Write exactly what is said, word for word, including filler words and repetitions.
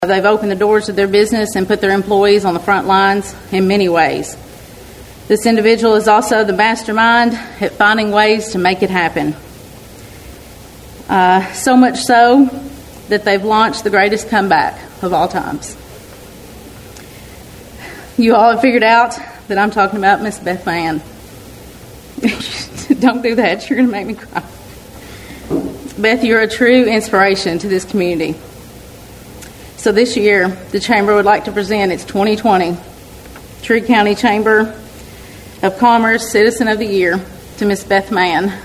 They've opened the doors of their business and put their employees on the front lines in many ways. This individual is also the mastermind at finding ways to make it happen. Uh, so much so that they've launched the greatest comeback of all times. You all have figured out that I'm talking about Miss Beth Mann. Don't do that. You're going to make me cry. Beth, you're a true inspiration to this community. So this year, the Chamber would like to present its twenty twenty Trigg County Chamber of Commerce Citizen of the Year to Miss Beth Mann.